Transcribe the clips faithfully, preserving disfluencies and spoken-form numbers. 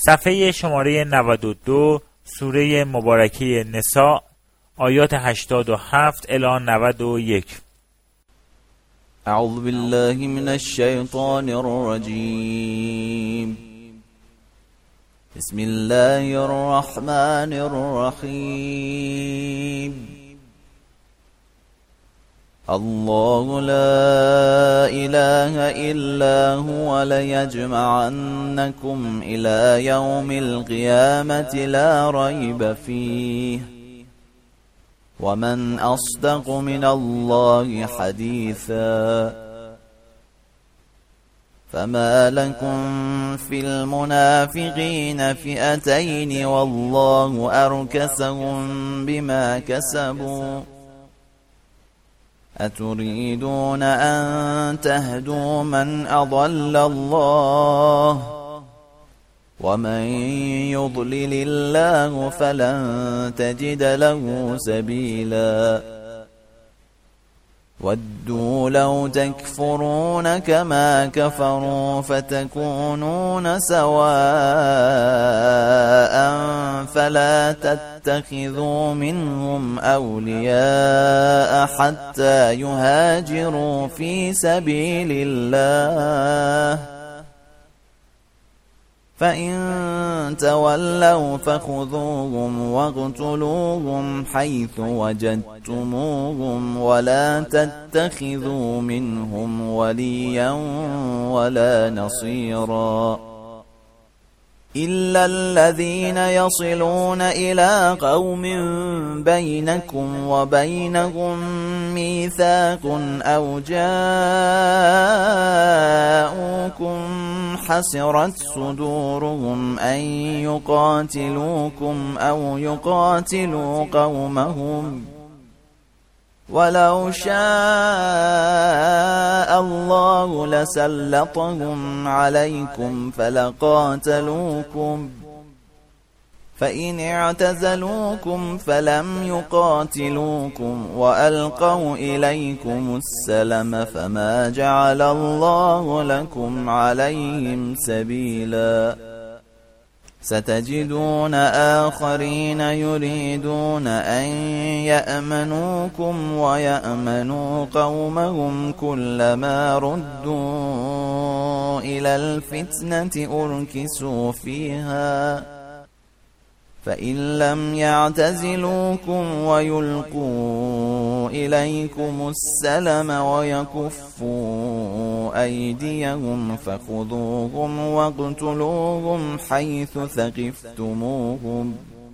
صفحه شماره نود و دو، سوره مبارکه نساء، آیات هشتاد و هفت الی نود و یک. اعوذ بالله من الشیطان الرجیم. بسم الله الرحمن الرحیم. الله لا إله إلا هو ليجمعنكم إلى يوم القيامة لا ريب فيه ومن أصدق من الله حديثا. فما لكم في المنافقين فئتين والله أركسهم بما كسبوا أتريدون أن تهدوا من أضل الله ومن يضلل الله فلن تجد له سبيلا. ودوا لو تكفرون كما كفروا فتكونون سواء فلا تتخذوا منهم أولياء حتى يهاجروا في سبيل الله فإن تولوا فخذوهم واقتلوهم حيث وجدتموهم ولا تتخذوا منهم وليا ولا نصيرا إلا الذين يصلون إلى قوم بينكم وبينهم ميثاق أو جاءوكم حسرت صدورهم أن يقاتلوكم أو يقاتلوا قومهم ولو شاء الله لسلطهم عليكم فلقاتلوكم فإن اعتزلوكم فلم يقاتلوكم وألقوا إليكم السلم فما جعل الله لكم عليهم سبيلا. ستجدون آخرين يريدون أن يأمنوكم ويأمنوا قومهم كلما ردوا إلى الفتنة أركسوا فيها فإن لم يعتزلوكم ويلقوا إليكم السلم ويكفوا أيديهم فخذوهم واقتلوهم حيث ثقفتموهم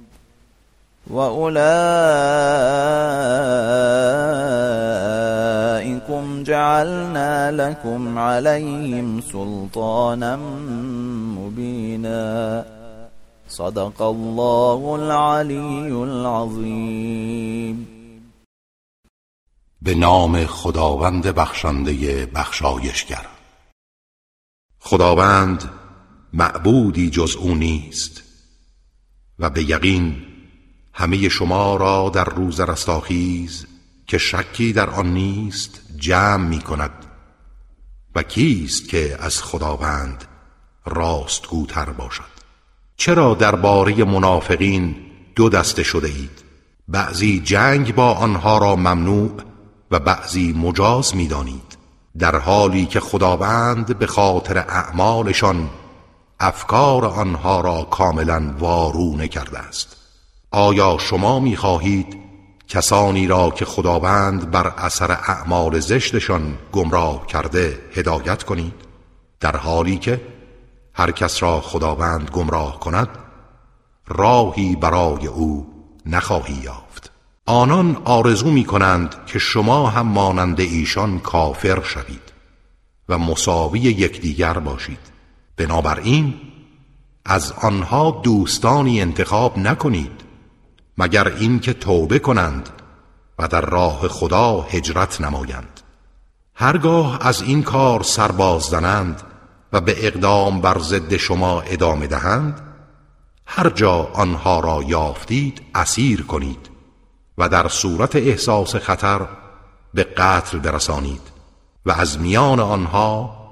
وأولئكم جعلنا لكم عليهم سلطانا مبينا. صدق الله العلی العظیم. به نام خداوند بخشنده بخشایشگر. خداوند معبودی جز او نیست و به یقین همه شما را در روز رستاخیز که شکی در آن نیست جمع می کند. و کیست که از خداوند راستگوتر باشد؟ چرا درباره منافقین دو دسته شده اید؟ بعضی جنگ با آنها را ممنوع و بعضی مجاز می دانید، در حالی که خداوند به خاطر اعمالشان افکار آنها را کاملا وارونه کرده است. آیا شما می خواهید کسانی را که خداوند بر اثر اعمال زشتشان گمراه کرده هدایت کنید، در حالی که هر کس را خداوند گمراه کند راهی برای او نخواهی یافت. آنان آرزو می کنند که شما هم مانند ایشان کافر شوید و مساوی یکدیگر باشید. بنابراین از آنها دوستانی انتخاب نکنید مگر اینکه توبه کنند و در راه خدا هجرت نمایند. هرگاه از این کار سرباز زنند و به اقدام بر ضد شما ادامه دهند، هر جا آنها را یافتید اسیر کنید و در صورت احساس خطر به قتل برسانید و از میان آنها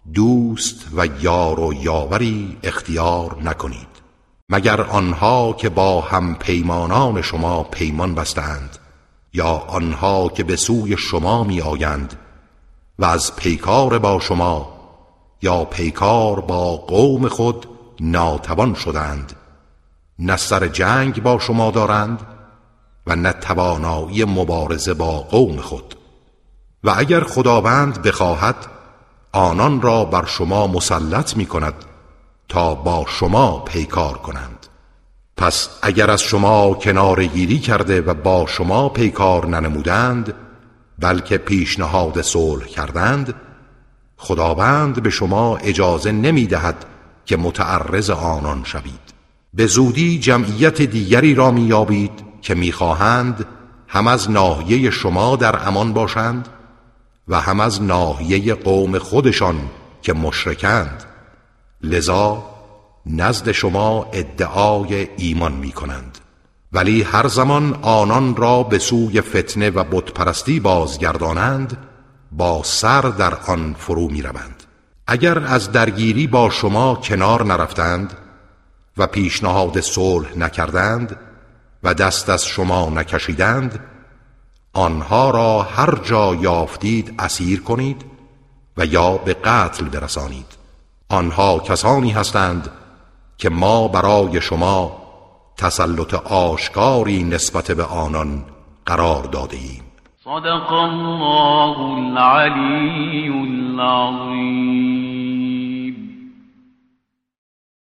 دوست و یار و یاوری اختیار نکنید مگر آنها که با هم پیمانان شما پیمان بستند یا آنها که به سوی شما می آیند و از پیکار با شما یا پیکار با قوم خود ناتوان شدند، نه سر جنگ با شما دارند و نه توانایی مبارزه با قوم خود. و اگر خداوند بخواهد آنان را بر شما مسلط می کند تا با شما پیکار کنند. پس اگر از شما کناره گیری کرده و با شما پیکار ننمودند بلکه پیشنهاد صلح کردند، خداوند به شما اجازه نمی دهد که متعرض آنان شوید. به زودی جمعیت دیگری را می یابید که می خواهند هم از ناحیه شما در امان باشند و هم از ناحیه قوم خودشان که مشرکند، لذا نزد شما ادعای ایمان می کنند، ولی هر زمان آنان را به سوی فتنه و بتپرستی بازگردانند با سر در آن فرو می روند. اگر از درگیری با شما کنار نرفتند و پیشنهاد صلح نکردند و دست از شما نکشیدند، آنها را هر جا یافتید اسیر کنید و یا به قتل برسانید. آنها کسانی هستند که ما برای شما تسلط آشکاری نسبت به آنان قرار داده ایم. صدق الله العلی العظیم.